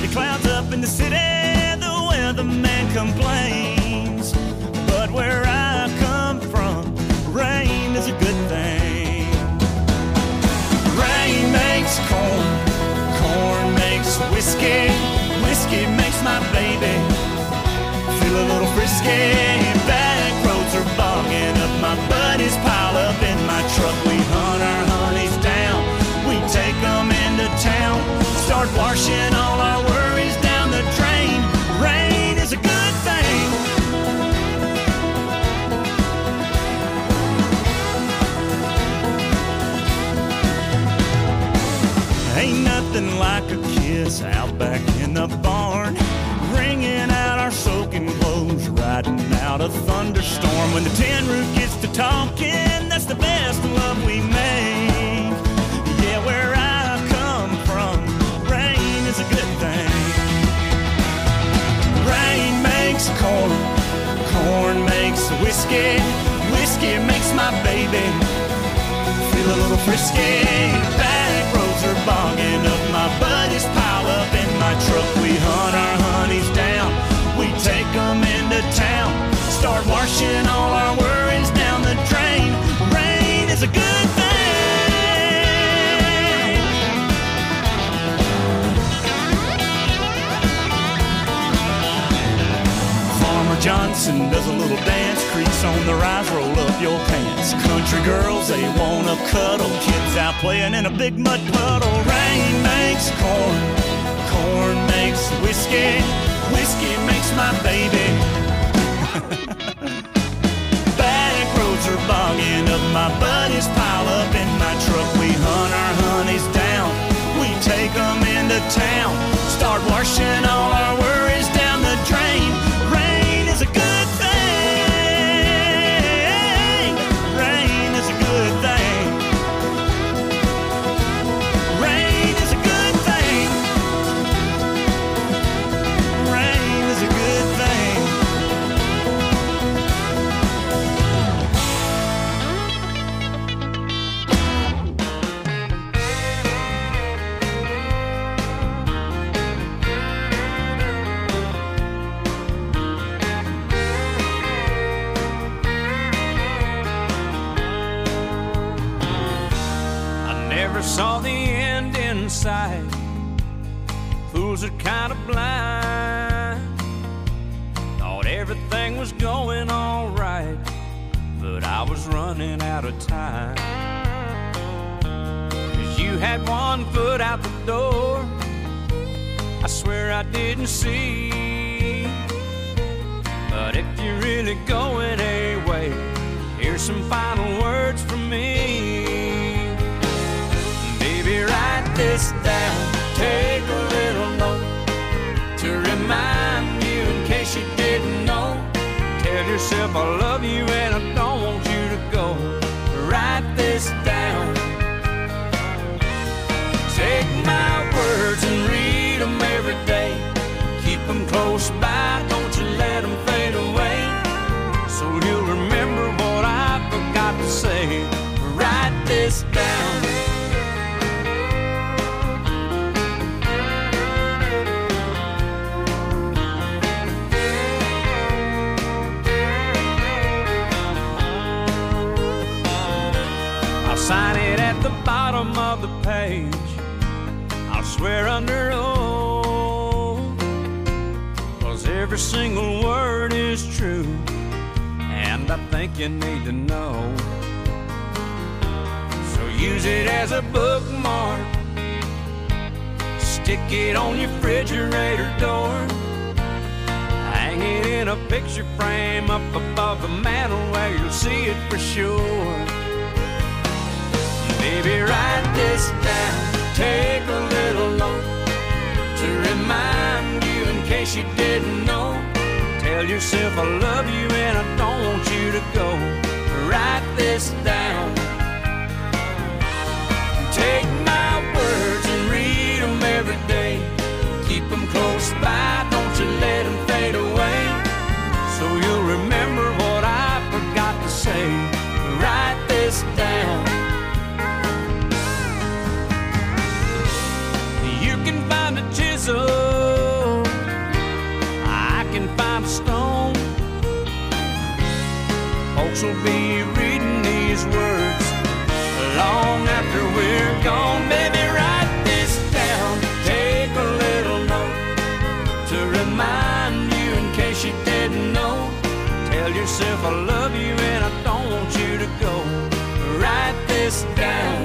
The clouds up in the city, the weatherman complains. But where I come from, rain is a good thing. Rain makes corn, corn makes whiskey, whiskey makes my baby feel a little frisky. Back roads are bogging up, my buddies pile up in my truck. We hunt our honeys down, we take them into town, start washing all our worries down the drain. Rain is a good thing. Ain't nothing like a kiss out back in the barn, wringing out our soaking clothes, riding out a thunderstorm. When the tin roof gets to talking, that's the best love we make. Yeah, where I come from, rain is a good thing. Rain makes corn, corn makes whiskey, whiskey makes my baby feel a little frisky. Back roads are bogging up, my buddies pile up in my truck. We hunt our honeys down, we take them into town, start washing all our worries down the drain. Rain is a good thing. Farmer Johnson does a little dance, creaks on the rise, roll up your pants. Country girls, they wanna cuddle, kids out playing in a big mud puddle. Rain makes corn, corn makes whiskey, whiskey makes my baby. Back roads are bogging up, my buddies pile up in my truck. We hunt our honeys down, we take them into town, start washing all our worries down the drain. Rain is a good thing. Rain is a good thing. Rain is a good thing. Rain is a good thing. Never saw the end in sight. Fools are kind of blind. Thought everything was going all right, but I was running out of time. 'Cause you had one foot out the door, I swear I didn't see. But if you're really going away, here's some final words from me. Write this down, take a little note to remind you in case you didn't know. Tell yourself I love you and I don't want you to go. Write this down. Take my words and read them every day. Keep them close by, don't you let them fade away. So you'll remember what I forgot to say. Write this down. Sign it at the bottom of the page. I'll swear under oath, 'cause every single word is true, and I think you need to know. So use it as a bookmark, stick it on your refrigerator door, hang it in a picture frame up above the mantel where you'll see it for sure. Baby, write this down, take a little note to remind you in case you didn't know. Tell yourself I love you and I don't want you to go. Write this down. Take my words and read them every day. Keep them close by, don't you let them fade away. So you'll remember what I forgot to say. Write this down. You can find a chisel folks will be reading these words long after we're gone. Baby, write this down, take a little note to remind you in case you didn't know. Tell yourself I love you and I don't want you to go. Write this down.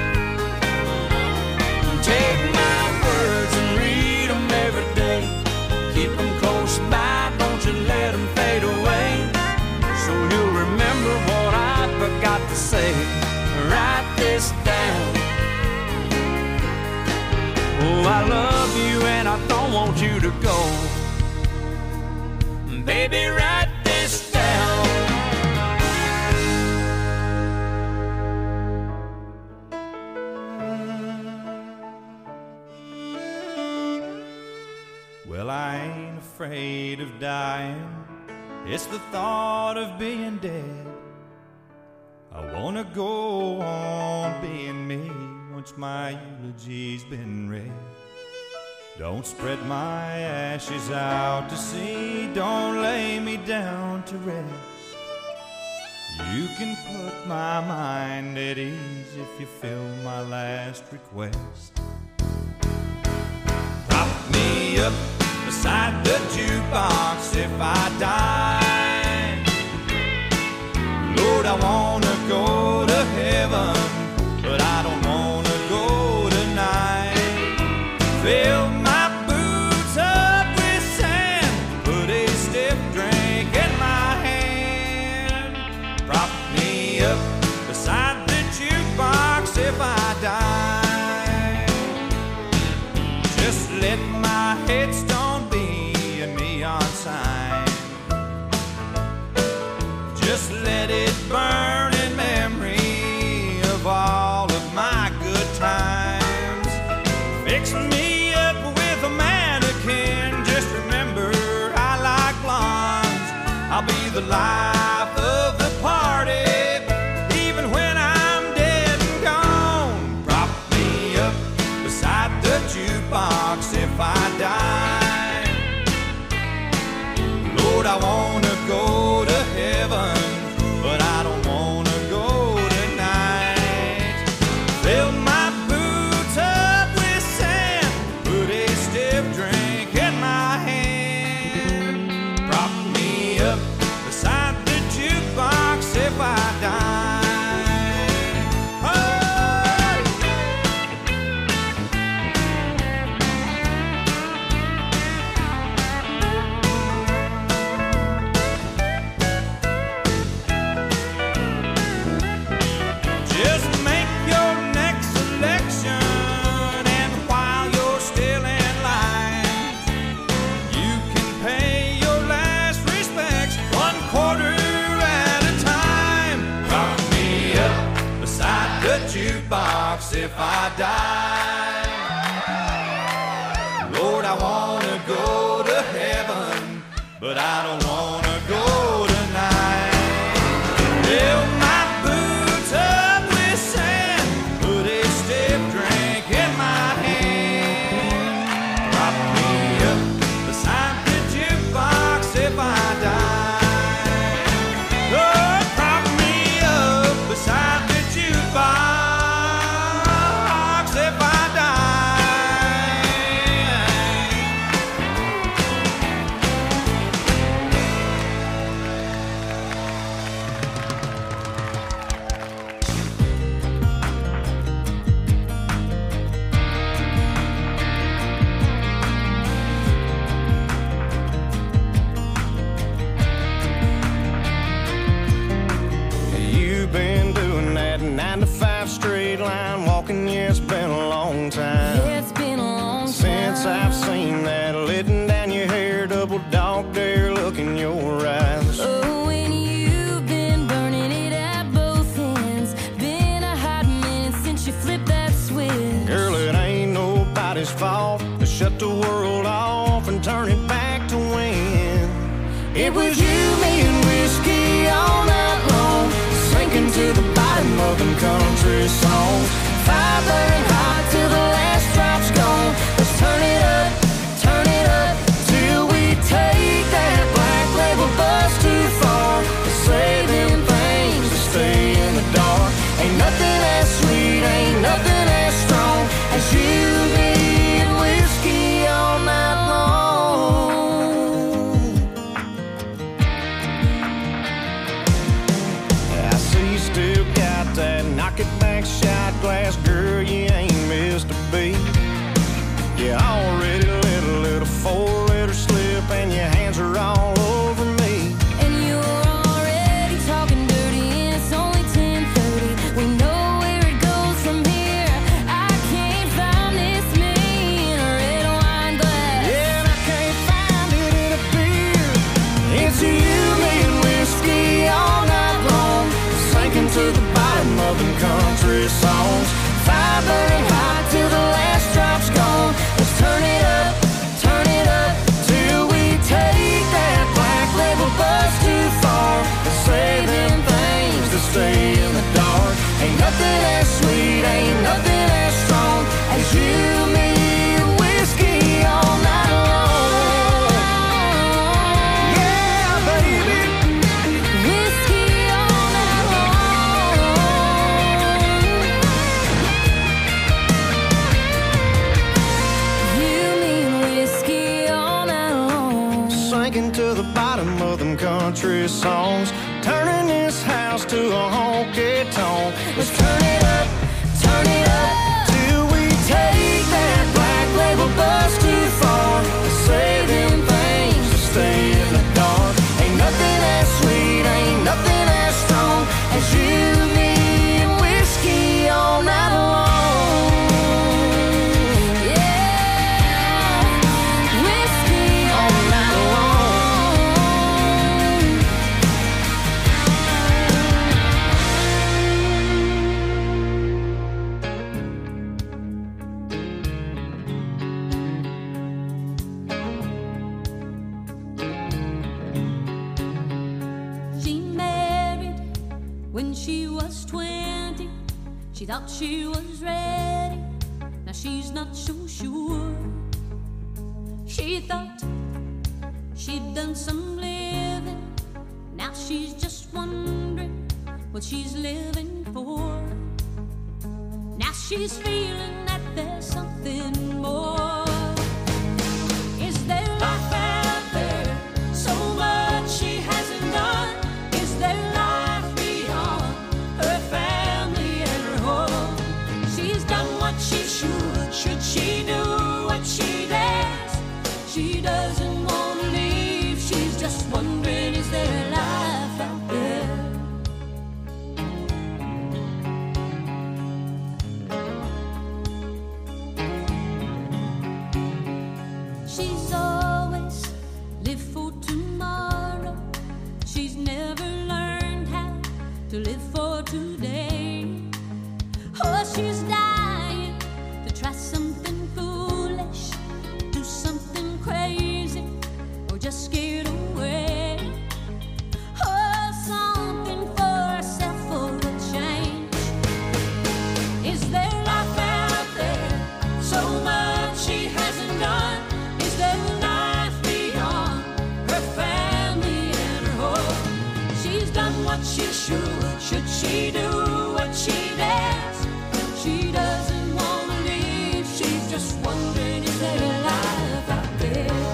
Take my words and read them every day. Keep them close by, don't you let them fade away. So you'll remember what I forgot to say. Write this down. Oh, I love you and I don't want you to go. Baby, write this down. Well, I ain't afraid of dying. It's the thought of being dead. I wanna go on being me once my eulogy's been read. Don't spread my ashes out to sea, don't lay me down to rest. You can put my mind at ease if you fill my last request. Prop me up beside the jukebox if I die. Lord, I wanna go to heaven, but I don't wanna go tonight. Fill my boots up with sand, put a stiff drink in my hand. Prop me up beside the jukebox if I die. Just let my headstone be a neon sign. Just let it burn in memory of all of my good times. Fix me up with a mannequin. Just remember I like blondes. I'll be the life of the party, even when I'm dead and gone. Prop me up beside the jukebox if I die. Lord, I wanna go to heaven, but I don't wanna go tonight. Fill my boots up with sand, put a stiff drink in my hand. Prop me up beside the jukebox if I die. Oh! Just make your next selection, and while you're still in line, you can pay your last respects 1/4 at a time. Prop me up beside the jukebox if I die. Lord, I wanna go to heaven, but I don't wanna go tonight. Fill my boots up with sand, put a stiff drink in my hand. Prop me up beside the jukebox if I die. Oh, prop me up beside the jukebox if I die. You've been doing that 9 to 5 straight line walking, yeah, it's been a long time. It's been a long time Since I've seen that letting down your hair, double dog dare look in your eyes. Oh, and you've been burning it at both ends. Been a hot minute since you flipped that switch. Girl, it ain't nobody's fault to shut the world off and turn it back to when it was you, me, and whiskey all night long, sinking to the bottom of them country songs. Fire burning hot till the last drop's gone. Let's turn it up till we take that black label bus too far. Say them things sinking to the bottom of them country songs, turning this house to a honky-tonk. Let's turn it up till we take that black label bus too far. Say them things to stay in the dark. Ain't nothing as sweet, ain't nothing as strong as you, me, and whiskey all night long. She thought she was ready, now she's not so sure. She thought she'd done some living, now she's just wondering what she's living for. Now she's feeling that there's something more. Is there life out there, so much she hasn't done? Is there life beyond her family? She's done what she should she do what she dares? She doesn't want to leave, she's just wondering, is there life out there? She's always lived for tomorrow, she's never learned how to live for today. Oh, she's dying to try something foolish, do something crazy, or just get away. Oh, something for herself for a change. Is there life out there, so much she hasn't done? Is there life beyond her family and her home? She's done what she should she do what she dares? She doesn't want to leave, she's just wondering, is there life out there?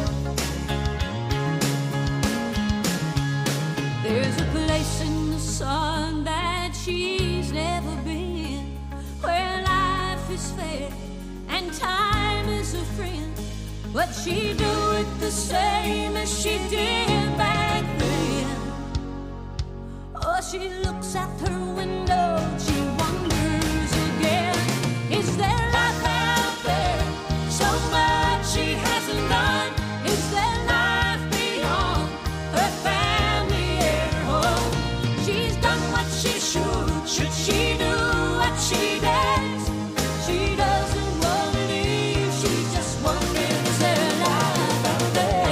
There's a place in the sun that she's never been, where life is fair and time is a friend. But she do it the same as she did back then. Oh, she looks out her window, she wonders again. Is there life out there, so much she hasn't done? Is there life beyond her family and her home? She's done what she should she do what she dares? She doesn't want to leave, she's just wondering, is there life out there?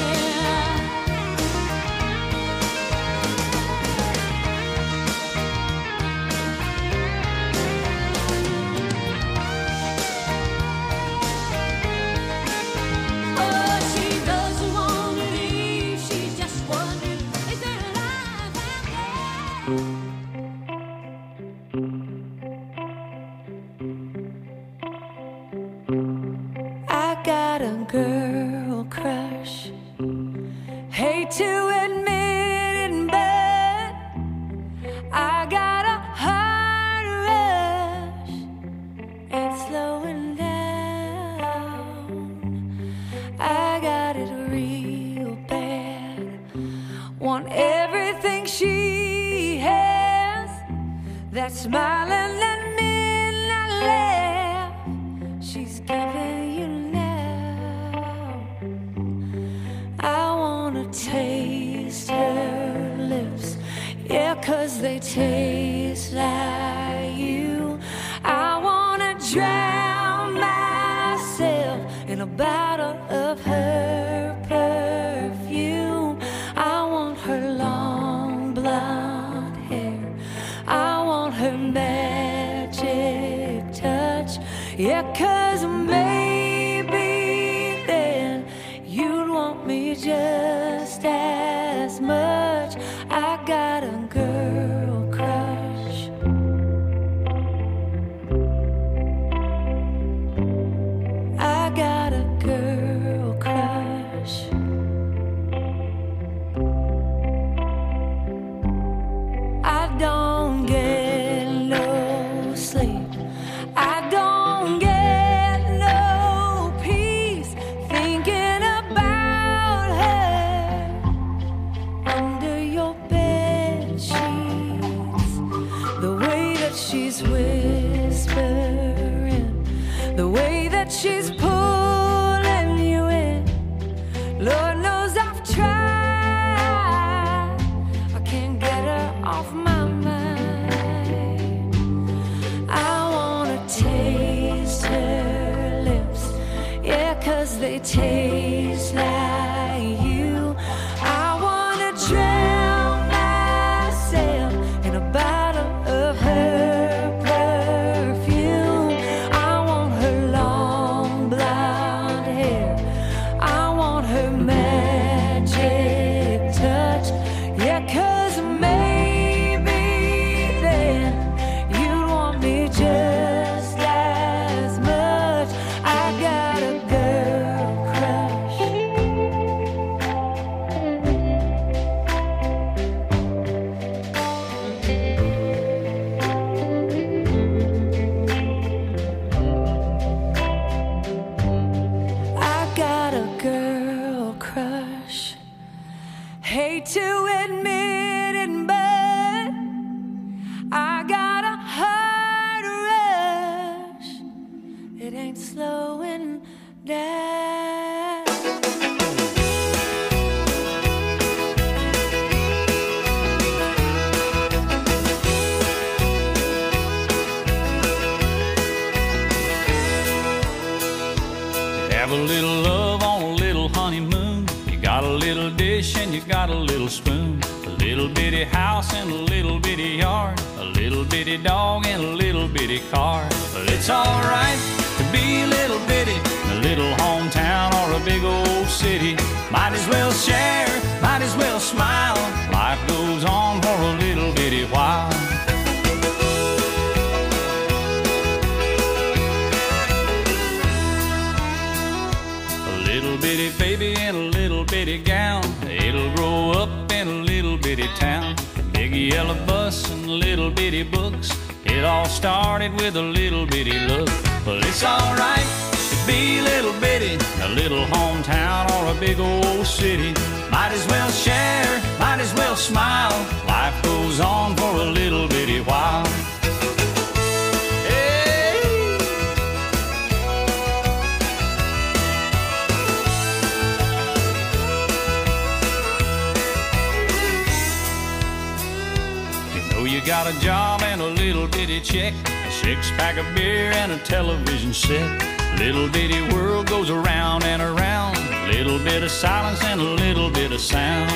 Girl crush, hate to admit it, but I got a heart rush, it's slowing down. I got it real bad, want everything she has, that smiling that midnight laugh she's giving you now. I wanna taste her lips, yeah, 'cause they taste like you. I wanna drown myself in a bottle of her perfume. I want her long blonde hair, I want her magic touch, yeah, 'cause maybe then you'd want me just as much. I got a girl crush. I got a girl days like you, I wanna drown myself in a bottle of her perfume. I want her long blonde hair, I want her magic touch. Yeah, 'cause maybe then you'd want me just as much. I got a girl crush. I got a girl crush. Hate to admit it, but I got a heart rush. It ain't slowing down. Have a little love on a little honeymoon. You got a little dish and you got a little spoon. A little bitty house and a little bitty yard. A little bitty dog and a little bitty car. But it's alright to be a little bitty in a little hometown or a big old city. Might as well share, might as well smile. Life goes on for a little bitty while. A little bitty baby in a little bitty gown. It'll grow up in a little bitty town. Big yellow bus and little bitty books. It all started with a little bitty look. Well, it's alright to be a little bitty in a little hometown or a big old city. Might as well share, might as well smile. Life goes on for a little bitty while. You got a job and a little bitty check, a six-pack of beer and a television set. Little bitty world goes around and around. Little bit of silence and a little bit of sound.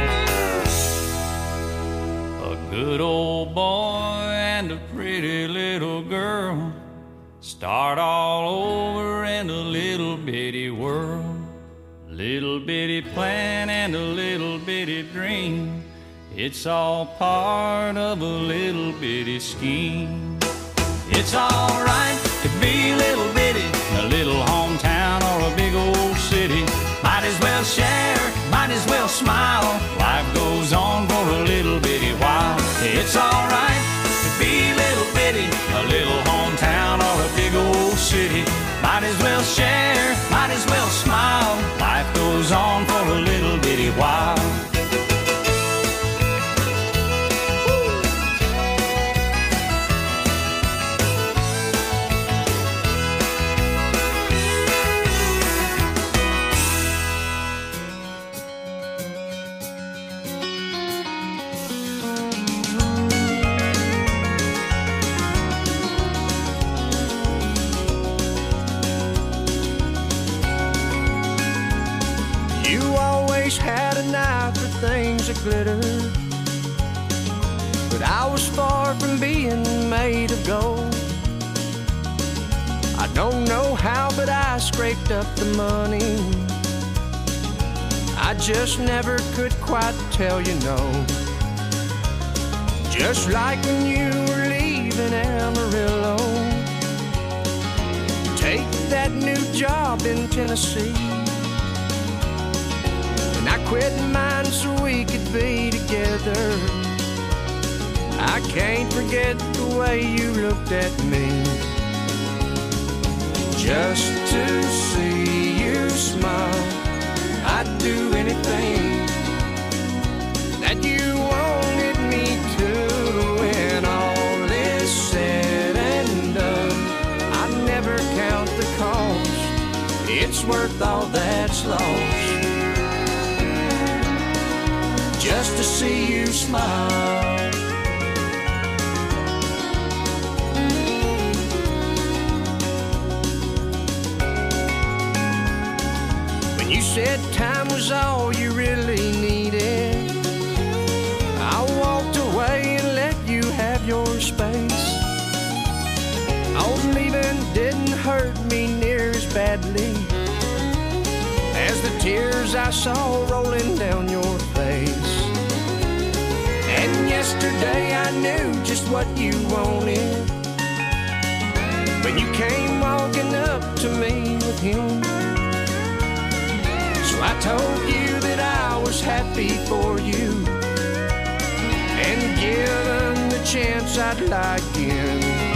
A good old boy and a pretty little girl start all over in a little bitty world. Little bitty plan and a little bitty dream. It's all part of a little bitty scheme. It's alright to be a little bitty in a little hometown or a big old city. Might as well share, might as well smile. Life goes on for a little bitty while. It's alright to be a little bitty in a little hometown or a big old city. Might as well share, might as well smile. Life goes on for a little bitty while. Had an eye for things that glitter, but I was far from being made of gold. I don't know how, but I scraped up the money. I just never could quite tell you no. Just like when you were leaving Amarillo, take that new job in Tennessee. I quit mine so we could be together. I can't forget the way you looked at me. Just to see you smile, I'd do anything that you wanted me to. When all is said and done, I'd never count the cost. It's worth all that's lost just to see you smile. When you said time was all you really needed, I walked away and let you have your space. Oh, leaving didn't hurt me near as badly as the tears I saw rolling down your face. And yesterday I knew just what you wanted when you came walking up to me with him. So I told you that I was happy for you, and given the chance I'd like in,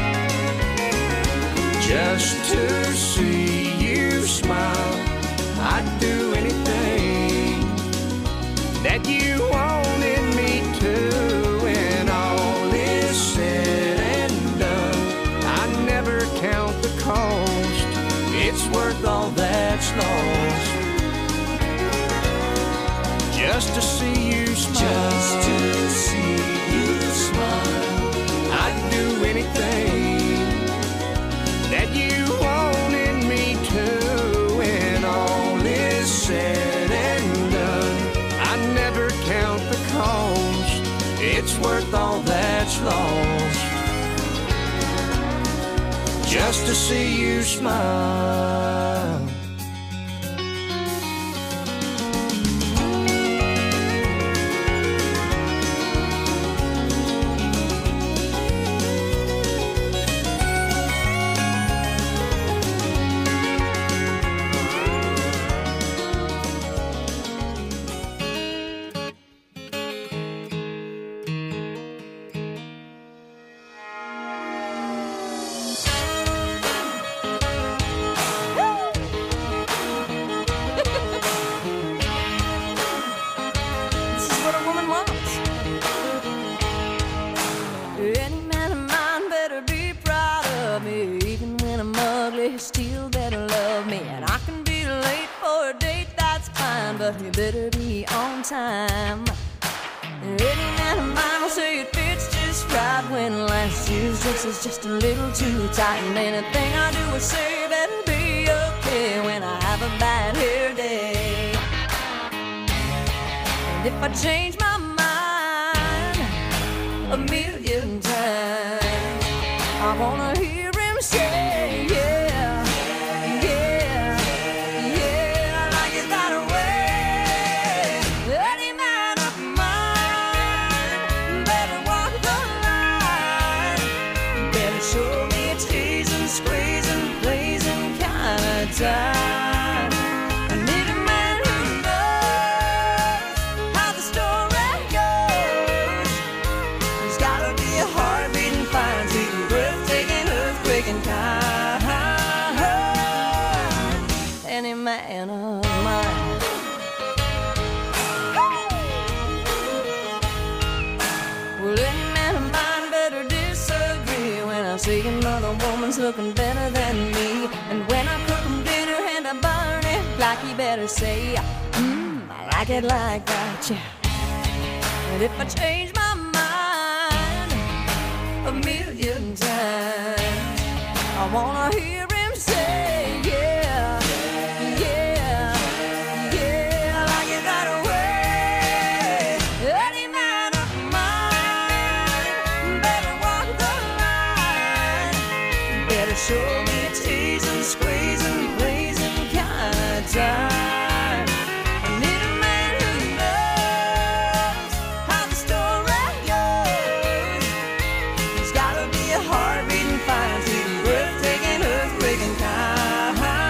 just to see you smile. I'd do anything that you wanted me to. When all is said and done, I never count the cost. It's worth all that's lost, just to see you smile. Just to see you smile. I'd do anything that you wanted me to. When all is said and done, I never count the cost. It's worth all that's lost, just to see you smile. Still better love me, and I can be late for a date, that's fine, but you better be on time. Any man of mine will say it fits just right when last year's dress is just a little too tight, and anything I do or say better be okay when I have a bad hair day. And if I change my mind a million times, I wanna hear him say, yeah. Time. I need a man who knows how the story goes. He's gotta be a heart-beating fine, sweet, breathtaking, earthquaking kind. Any man of mine. Well, any man of mine better disagree when I see another woman's looking better than me, and when I cook dinner and I burn it like he better say, I like it like that, yeah. And if I change my mind a million times, I wanna hear him say, yeah, yeah, yeah, like it that way. Any man of mine better walk the line, better show me a tease and squeeze and blazing kind of time. I need a man who knows how the story goes. He's gotta be a heart-beating fine, sweet, breathtaking, earthquaking kind.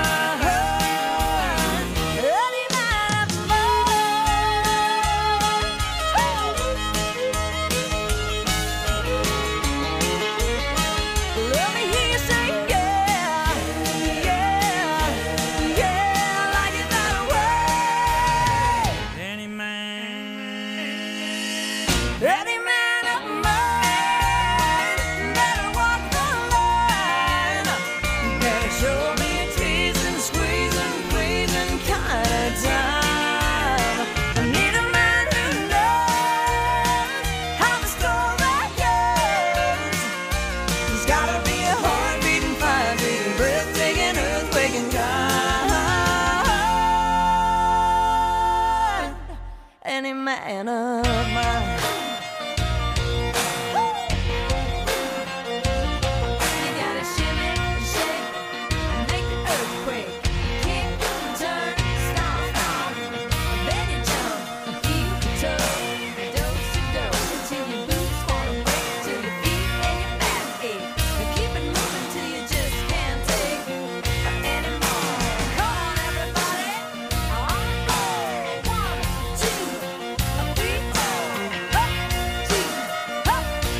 any man of mine. You gotta shimmy, shake, and make the earthquake. Kick, turn, stomp, stomp. Then you jump, heel to toe, dose to dose, until your boots wanna break, till your feet and your back ache. And keep it moving till you just can't take anymore. Come on, everybody, on the floor. 1, 2, 3, 4. Up, 2, up.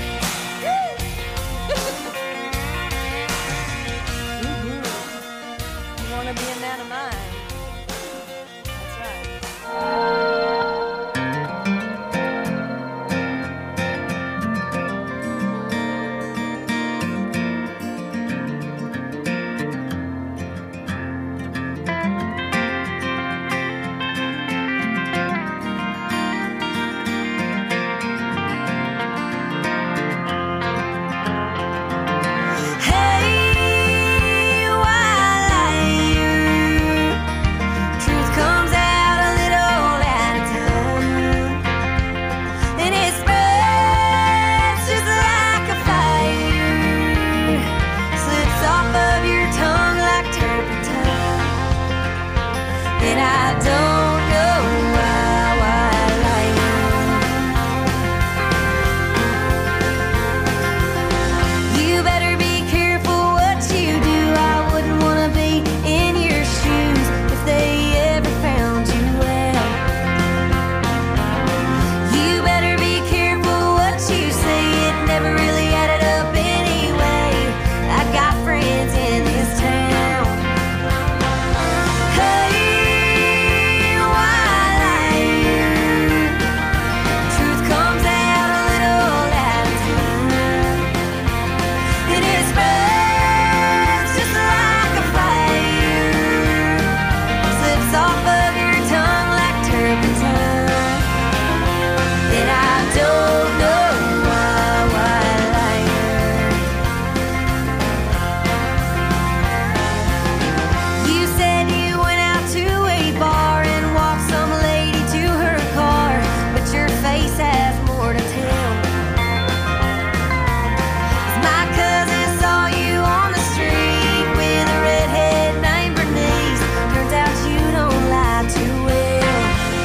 You wanna be a man of mine? That's right. Hey, why truth comes out a little at a time, and it spreads just like a fire, slips off of your tongue like turpentine, and I don't know why I lie. You better be careful what you do. I wouldn't wanna be in your shoes if they ever found you well. You better be careful what you say. It never really added up anyway. I got friends in this town. Hey, why lie? Truth comes out a little at a time, and it spreads just like a fire, slips off of your tongue like turpentine, and I don't know why lie. You said you went out to a bar and walked some lady to her car, but your face has more to tell. My cousin saw you on the street with a redhead named Bernice. Turns out you don't lie too well.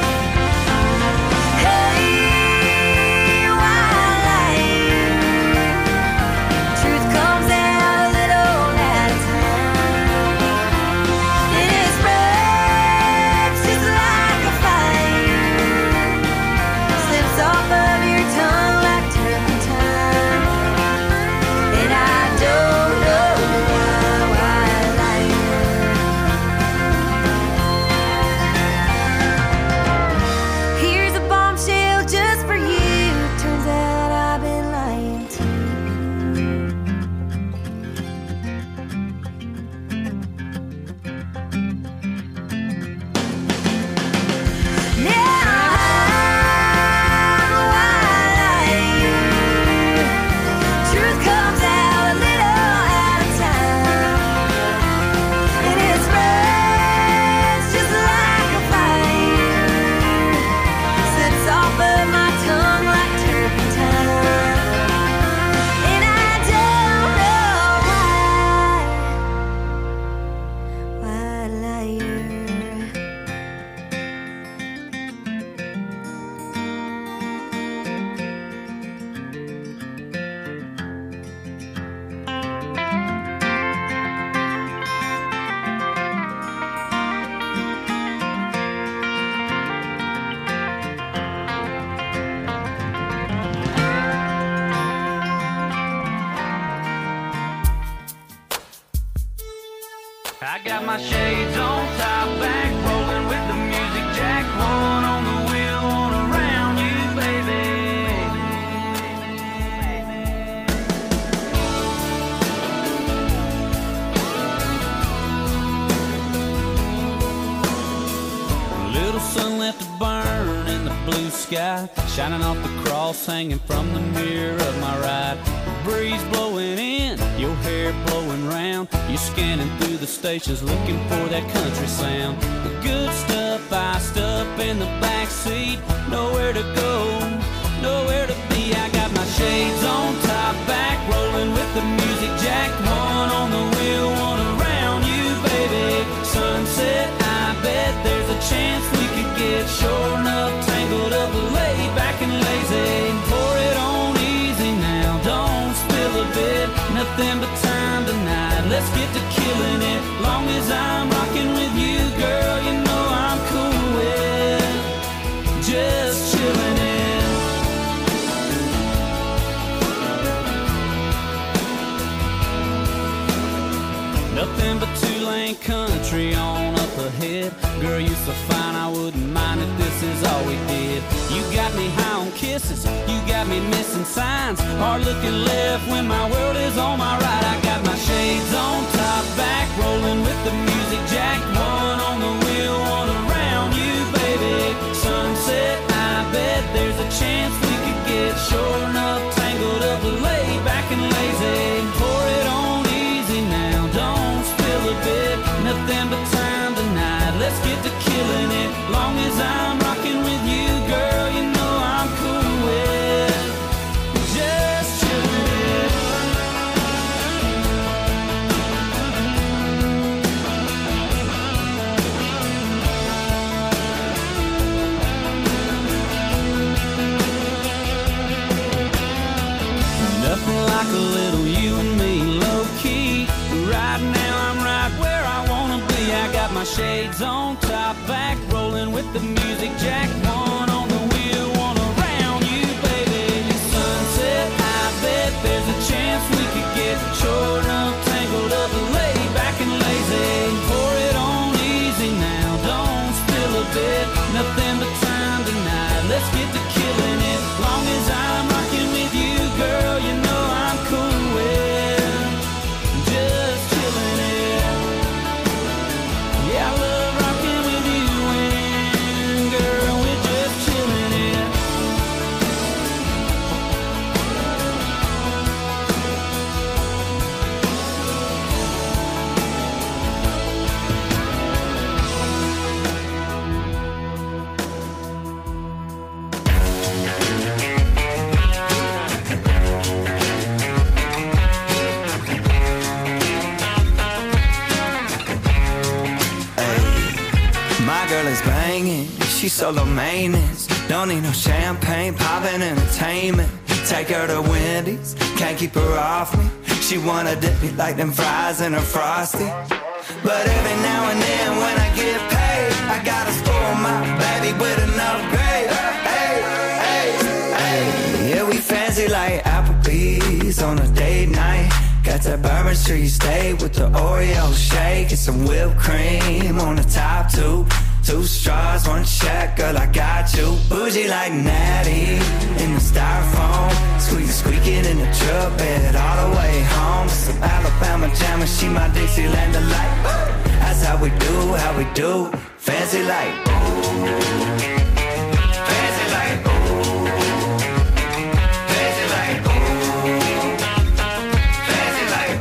Hey, why lie? Truth comes out a little at a time, and it spreads just like a fire, slips off of your tongue like turpentine, and I don't know why lie. Here's a bombshell just for you. Turns out I've been lying too. Now why lie? Truth comes out a little at a time, and it spreads just like a fire, slips off of my tongue like turpentine, and I don't know why liar. I got my shades on, top back, rolling with the music jack. One on the wheel, one around you, baby. Little sun left to burn in the blue sky, shining off the cross hanging from the mirror of my ride. Breeze blowing in, your hair blowing round. You scanning through the stations looking for that country sound. The good stuff iced up in the backseat. No to go, nowhere to be. I got my shades on, top back, rolling with the music jack. One on the wheel, one around you, baby. Sunset, I bet there's a chance we could get short enough, tangled up, laid back and lazy. Pour it on easy now, don't spill a bit. Nothing but time tonight, let's get to killing it. Long as I'm rocking with you, girl, you know I'm cool with just chilling it. Nothing but two-lane country on up ahead. Girl, you so fine, I wouldn't mind if this is all we did. You got me high on kisses, you got me missing signs. Hard looking left when my world is on my right. I got my shades on, top back, rolling with the music jack. One on the wheel, one around you, baby. Sunset, I bet there's a chance we could get short enough, tangled up, laid back and lazy. Pour it on easy now, don't spill a bit. Nothing but time tonight, let's get to killing it. Long as I'm rocking with you, girl, you know I'm cool with just chilling it. Nothing like a little you and me, low-key. Right now I'm right where I wanna be. I got my shades on, top back, rolling with the music jack. One on the wheel, one around you, baby. Sunset, I bet there's a chance we could get short enough, tangled up, laid back and lazy. Pour it on easy now, don't spill a bit. Nothing but time tonight, let's get to killing it. Long as I'm rocking with you, girl, you know I'm cool with just chilling it. Yeah, I love rocking with you and girl, we're just chilling it. My girl is banging, she's solo maintenance. Don't need no champagne, poppin' entertainment. Take her to Wendy's, can't keep her off me. She wanna dip me like them fries in her Frosty. But every now and then when I get paid, I gotta spoil my baby with an upgrade. Hey, hey, hey. Yeah, we fancy like Applebee's on a date night. Got that Bourbon Street steak with the Oreo shake and some whipped cream on the top two. Two straws, one check, girl, I got you. Bougie like Natty in the styrofoam. Squeaking in the truck bed all the way home. Some Alabama jammer, she my Dixieland delight. That's how we do, fancy like fancy like fancy like fancy like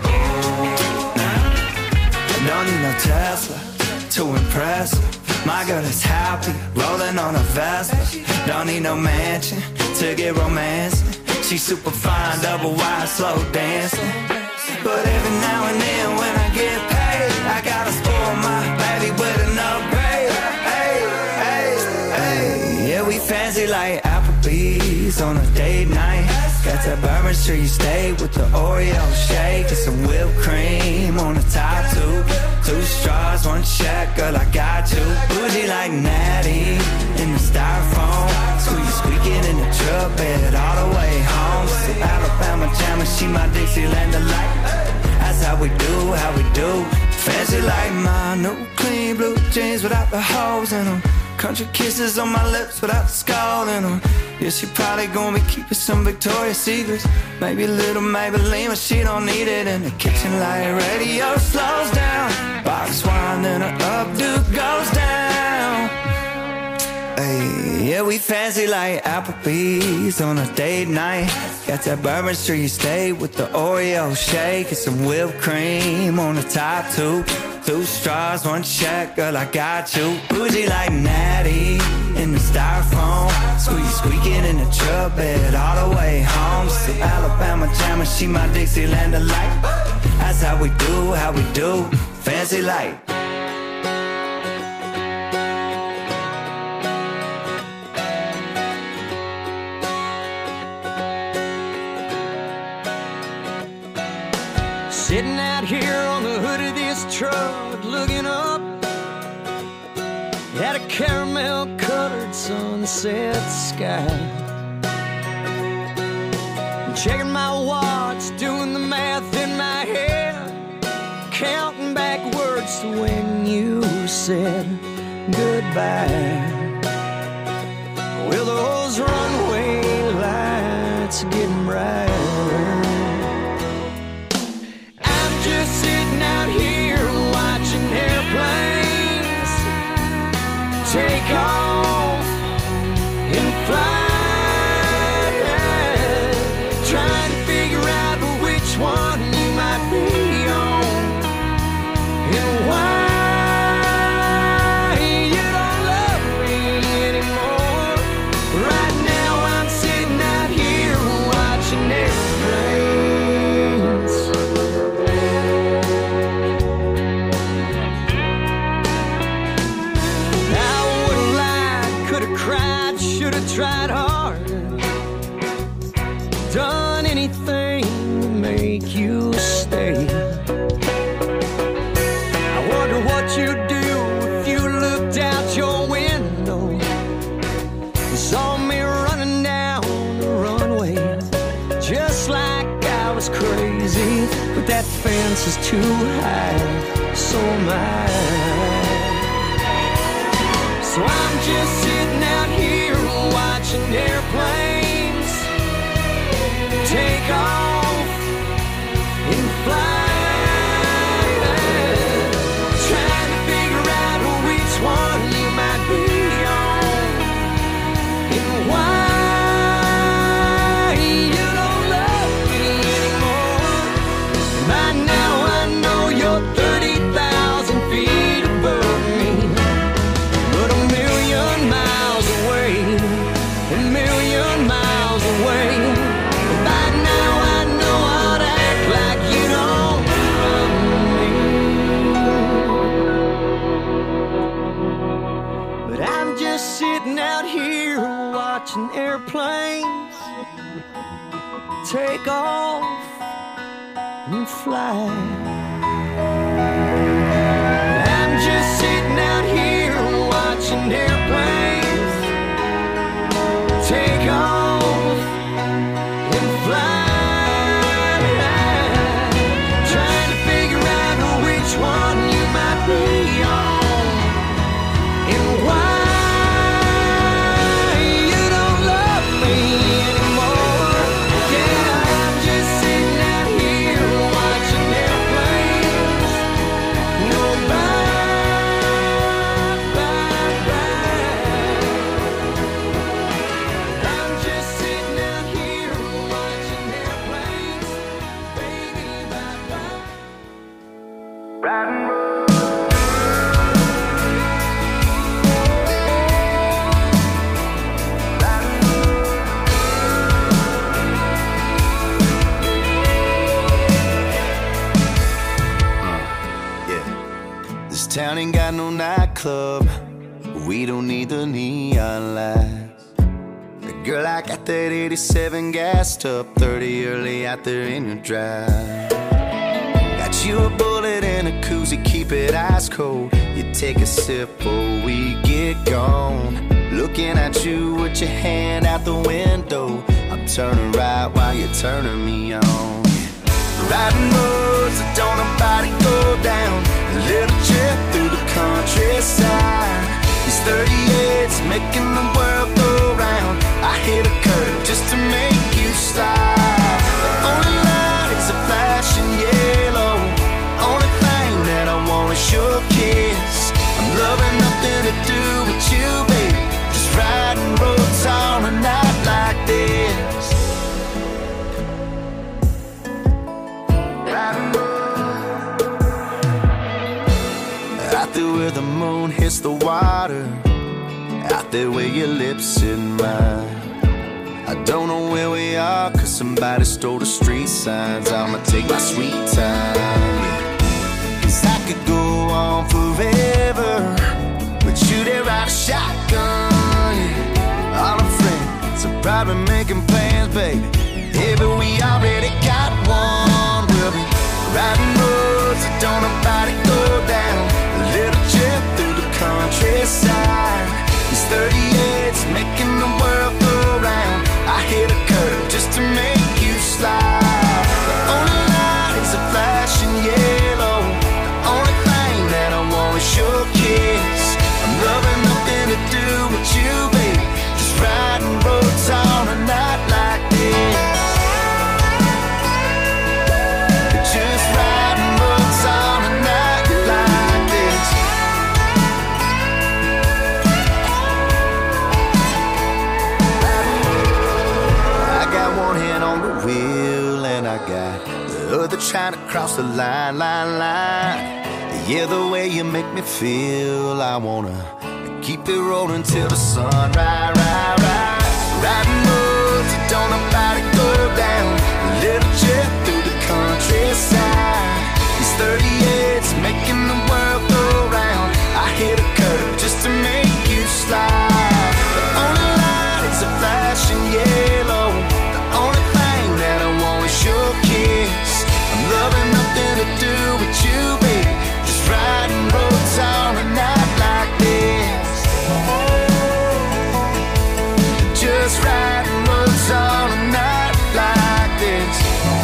Don't need no Tesla to impress her. My girl is happy, rolling on a Vespa. Don't need no mansion to get romancing. She's super fine, double wide, slow dancing. But every now and then when I get paid, I gotta spoil my baby with an upgrade. Hey, hey, hey. Yeah, we fancy like Applebee's on a date night. Got that Bourbon Street steak with the Oreo shake and some whipped cream on the top two. Two straws, one check, girl, I got you. Bougie like Natty in the styrofoam. Squeaking in the truck bed all the way home. Some Alabama jammer, she my Dixieland delight. That's how we do, fancy like my new clean blue jeans without the holes in them. Country kisses on my lips without the skull in them. Yeah, she probably gonna be keeping some Victoria's Secrets. Maybe a little Maybelline, but she don't need it in the kitchen. Like radio slows down, box wine, then her updo goes down. Hey, yeah, we fancy like Applebee's on a date night. Got that Bourbon Street steak with the Oreo shake and some whipped cream on the top two. Two straws, one check, girl, I got you. Bougie like Natty in the styrofoam. Squeaking in the truck bed all the way home. So Alabama Jammer, she my Dixieland delight. That's how we do, fancy light. Sitting out here on the hood of this truck, looking up at a caramel-colored sunset sky. Checking my watch, doing the math in my head, counting backwards to when you said goodbye. Well, those runway lights are getting brighter. I'm just sitting out here watching airplanes take off and fly, trying to figure out which one you might be on and why you don't love me anymore. Right now I'm sitting out here watching airplanes. I would've lied, could've cried, should've tried harder, done anything to make you stay. I wonder what you'd do if you looked out your window and saw me running down the runway, just like I was crazy. But that fence is too high, so am I. So I'm just sitting out here watching airplanes take off and fly, trying to figure out which one you might be on and why you don't love me anymore. By now I know you're 30,000 feet above me, but a million miles away, a million miles away. By now I know how to act like you don't love me. But I'm just sitting out here watching airplanes take off and fly. I'm just sitting out here watching airplanes take off and fly, trying to figure out which one you might be on and why you don't love me anymore. Yeah, I'm just sitting out here watching airplanes go by, I'm just sitting out here watching airplanes, baby, bye-bye. Riding road. Yeah. This town ain't got no nightclub. We don't need the neon lights. Girl, I got that 87 gassed up, 30 early out there in your drive. Got you a bullet and a koozie, keep it ice cold. You take a sip before we get gone. Looking at you with your hand out the window. I'm turning right while you're turning me on. Riding roads that don't nobody go down. A little trip through the countryside. These 38s making the world go round. I hit a curve just to make you stop. The only lights are flashing yellow. Only thing that I want is your kiss. I'm loving nothing to do with you, baby. Just riding roads on a night like this. Riding roads out there where the moon hits the water. Out there with your lips in mine. I don't know where we are, cause somebody stole the street signs. I'ma take my sweet time, cause I could go on forever, but you there ride a shotgun. All our friends are probably making plans, baby. Yeah, but we already got one. We'll be riding roads that don't nobody go down. A little trip through the countryside. These 38's making the world go round. I hit a curve just to make you slide. The only light is a flashing yellow. The only thing that I want is your kiss. I'm loving nothing to do with you, baby. Just riding roads on a night like this. Just riding roads on a night like this. I got one hand on the wheel and I got the other trying to cross the line. Yeah, the way you make me feel, I wanna keep it rolling till the sun rise. Riding roads that don't nobody go down. A little jet through the countryside. These 38's making the world go round. I hit a curve just to make you slide. The only light is a flashing yellow. The only thing that I want is your kiss. I'm loving nothing to do with you, baby. Just riding roads on a night like this. Just riding roads on a night like this.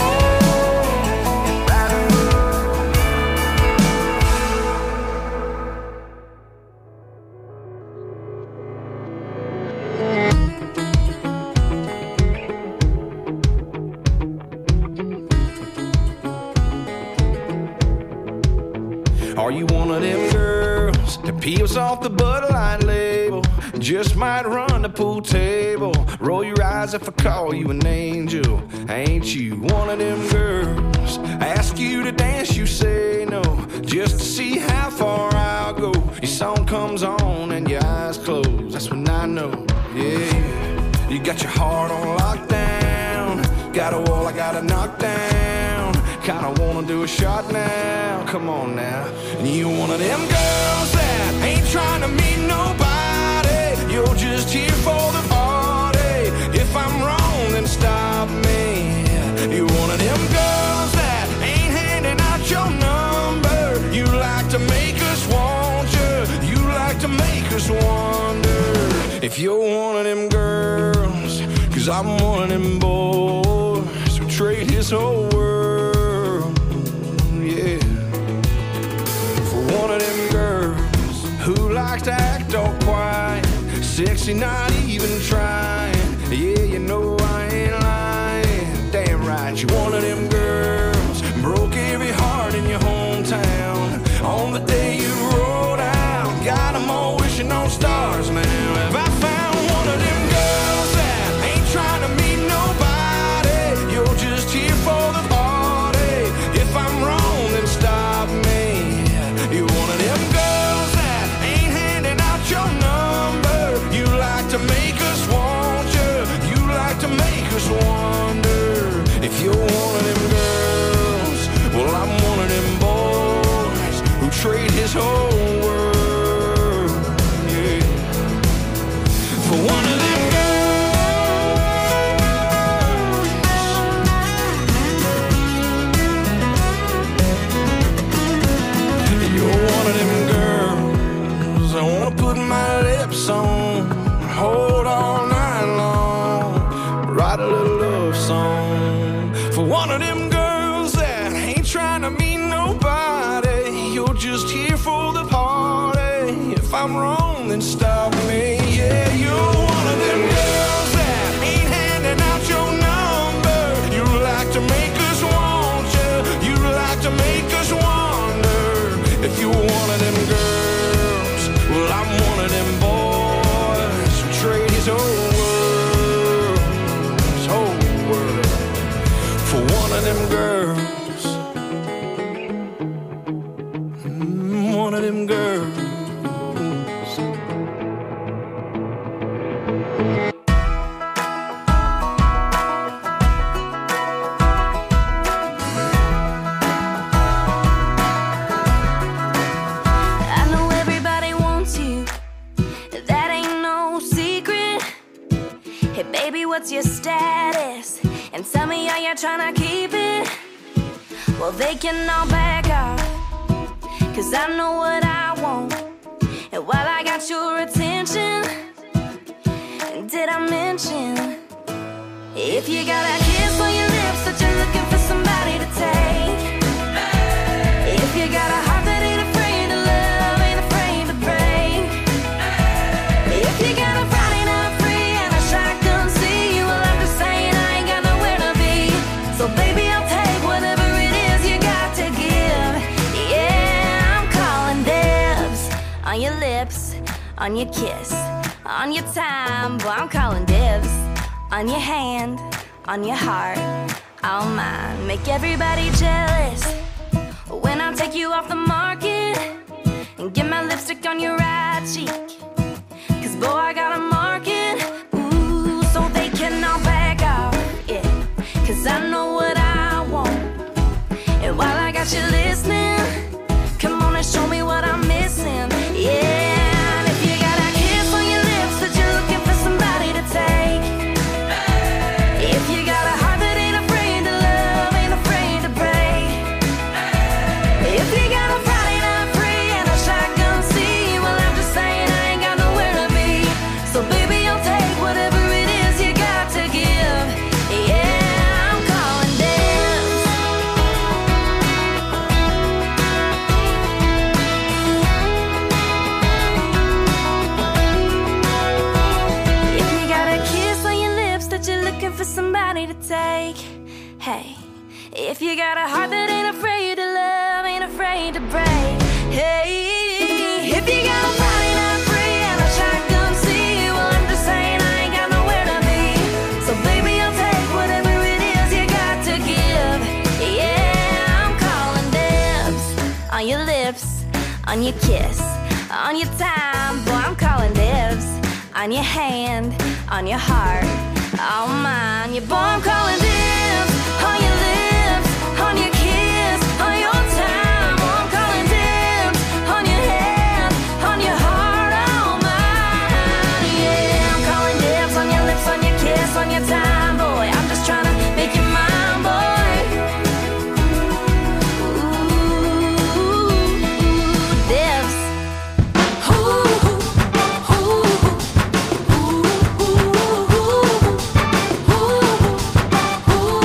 Are you one of them girls that peels off the Bud Light label? Just might run the pool table. Roll your eyes if I call you an angel. Ain't you one of them girls? Ask you to dance, you say no, just to see how far I'll go. Your song comes on and your eyes close. That's when I know, yeah. You got your heart on lockdown. Got a wall I gotta knock down. Kinda wanna do a shot now. Come on now. You one of them girls that ain't trying to meet nobody. You're just here for the party. If I'm wrong, then stop me. You one of them girls that ain't handing out your number. You like to make us want you. You like to make us wonder if you're one of them girls. Cause I'm one of them boys who trade his whole world, yeah, for one of them girls who likes to act all quiet, sexy, not even trying. Yeah, you know I ain't lying. Damn right, you're one of them girls broke every heart in your hometown on the day you rolled out. Got them all wishing on stars, man. Have I found one of them girls that ain't trying to meet nobody? You're just here for the party. If I'm wrong, then stop me. You're one of them girls that ain't handing out your number. You like to make us want you. You like to make us wonder if you're one of them girls. Well, I'm one of them boys who trade his whole world, yeah, for one of them girls. You're one of them girls I wanna put my lips on, hold all night long, write a little love song for one of them girls that ain't trying to meet nobody. You're just here for the party. If I'm wrong, then stop me. Yeah, you're one of them girls that ain't handing out your number. You like to make us want you. You like to make us wonder if you're one of them girls. Well, I'm one of them boys who trade his whole world for one of them girls. One of them girls. what's your status, and tell me how you're trying to keep it. Well, they can all back off, 'cause I know what I want. And while I got your attention, did I mention, if you got a kiss on your lips that you're looking for somebody to take, if you got a heart that ain't afraid to love, ain't afraid to break, if you got a Friday night free and a shotgun seat, well, I'm just saying I ain't got nowhere to be. So baby, I'll take whatever it is you got to give. Yeah, I'm calling dibs on your lips, on your kiss, on your time. Boy, I'm calling dibs on your hand, on your heart, all mine. Make everybody jealous when I take you off the market and get my lipstick on your right cheek. 'Cause boy, I got a market, ooh, so they can all back off, yeah. 'Cause I know what I want, and while I got you listening, come on and show me what I'm missing, yeah. And if you got a kiss on your lips that you're looking for somebody to take, if you got a heart that ain't afraid to love, ain't afraid to break, if you got a Friday night free and a shotgun seat, well, I'm just saying I ain't got nowhere to be. So baby, I'll take whatever it is you got to give. Yeah, I'm calling dibs. If you got a kiss on your lips that you're looking for somebody to take, hey, if you got a heart that ain't afraid to love, ain't afraid to break, hey, if you got a Friday night free and a shotgun seat, well, I'm just saying I ain't got nowhere to be. So baby, I'll take whatever it is you got to give. Yeah, I'm calling dibs on your lips, on your kiss, on your time. Boy, I'm calling dibs on your hand, on your heart, all mine. Yeah, boy, I'm calling dibs on your lips, on your kiss, on your time. Boy, I'm calling dibs on your hand, on your heart, all mine. Yeah, I'm calling dibs on your lips, on your kiss, on your time. Boy, I'm just trying to make you mine, boy. Ooh, dibs. Ooh, ooh, ooh, ooh, ooh.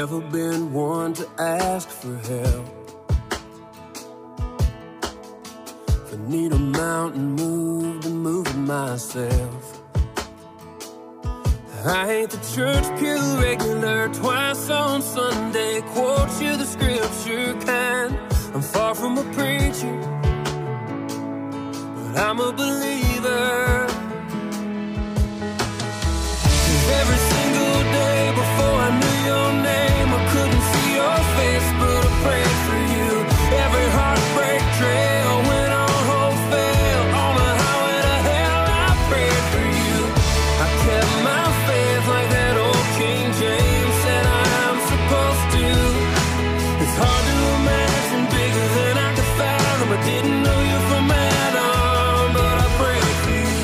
never been one to ask for help. If I need a mountain moved, I'm moving myself. I ain't the church pew regular, twice on Sunday, quote you the scripture kind. I'm far from a preacher, but I'm a believer. 'Cause every single day before I knew your name, I couldn't see your face, but I prayed for you. Every heartbreak trail went on hope fail. On the highway to hell, I prayed for you. I kept my faith like that old King James said I am supposed to. It's hard to imagine bigger than I could fathom. I didn't know you from Adam, but I prayed for you.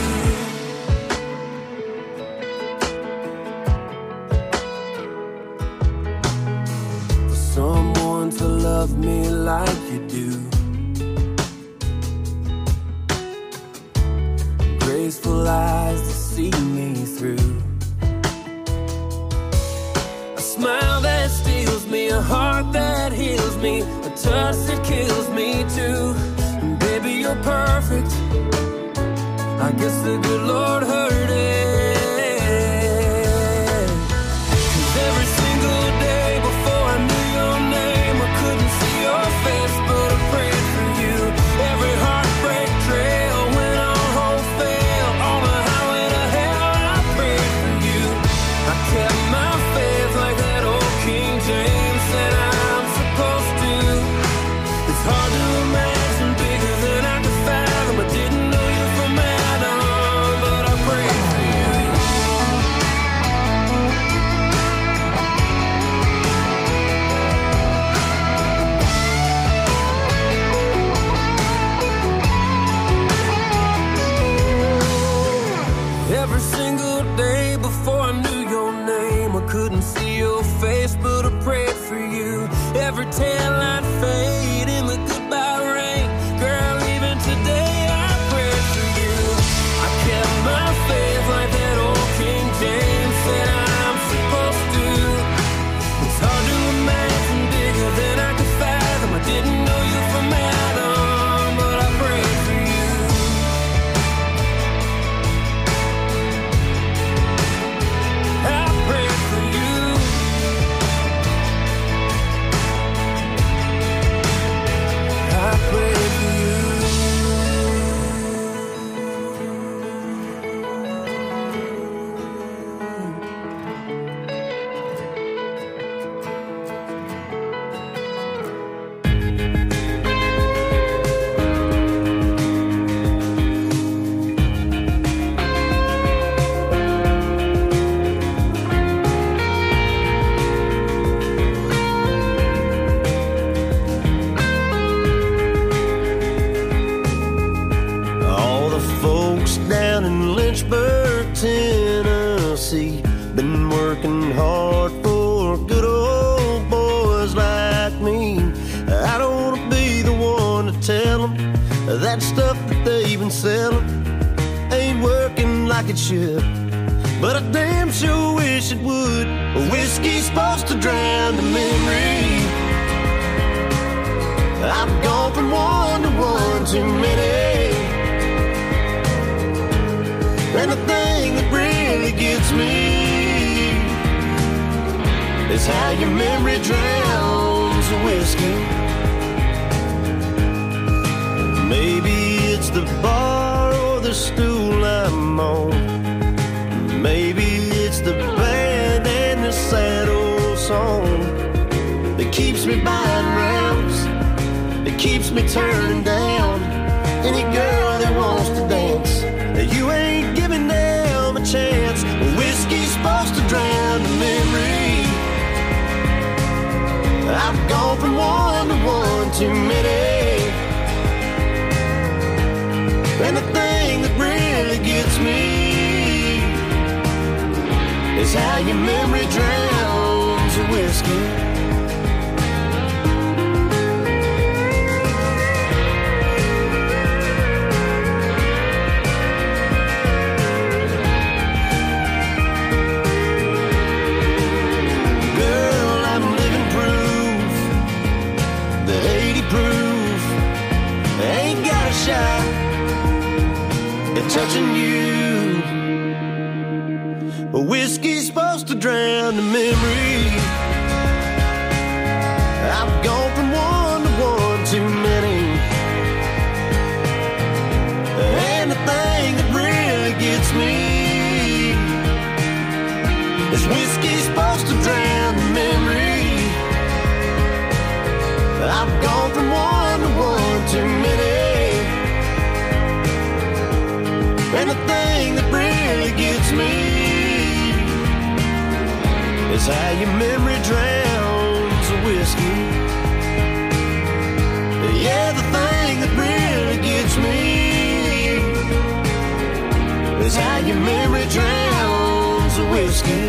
For someone to love me like you do, graceful eyes to see me through, a smile that steals me, a heart that heals me, a touch that kills me too. And baby, you're perfect. I guess the good Lord heard it. 'Cause every single day before I knew your name, I couldn't see your face, but I prayed for you. Every heartbreak trail went on hope fail. On the highway to hell, I prayed for you. I kept my faith like that old King James said I'm supposed to. It's hard to imagine bigger than I could fathom. I didn't know you from Adam, but I prayed for you. Every single day before I knew your name, I couldn't see your face, but I prayed for you. Every tail I'd fade in the goodbye rain. Girl, even today I prayed for you. I kept my faith like that old King James said I'm supposed to. It's hard to imagine bigger than I could fathom. I didn't know you from Adam, but I prayed for you. I prayed for you. I prayed for you. All the folks down in Lynchburg, Tennessee, been working hard for good old boys like me. I don't want to be the one to tell them that stuff that they've been selling ain't working like it should, but I damn sure wish it would. Whiskey's supposed to drown the memory. I've gone from one to one too many. And the thing that really gets me is how your memory drowns the whiskey. Maybe it's the bar or the stool I'm on. Maybe it's the band and the sad old song that keeps me buying rounds, that keeps me turning down any girl that wants to dance. You ain't giving them a chance. Whiskey's supposed to drown the memory. I've gone from one to one too many. And the thing that really gets me is how your memory drowns the whiskey. Girl, I'm shy at touching you. Whiskey's supposed to drown the memory. I've gone from one to one too many. And the thing that really gets me is whiskey's supposed to drown the memory. I've gone from one to one too many. And the thing that really gets me is how your memory drowns the whiskey. Yeah, the thing that really gets me is how your memory drowns the whiskey.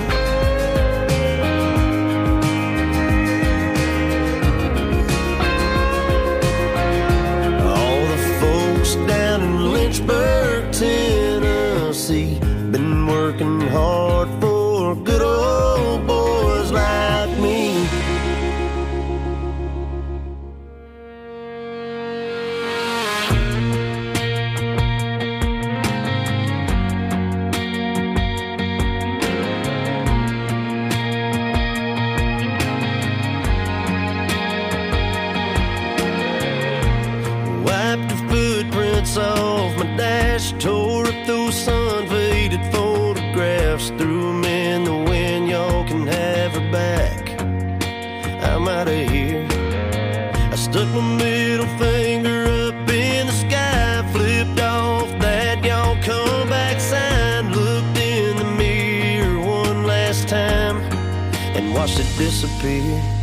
All the folks down in Lynchburg, Tennessee, been working hard for good old boys like me. Wiped the footprints off my dash, tore up those sun-faded photographs, threw them in the wind. Y'all can have her back. I'm out of here. I stuck my middle finger up in the sky, flipped off that y'all come back sign, looked in the mirror one last time and watched it disappear.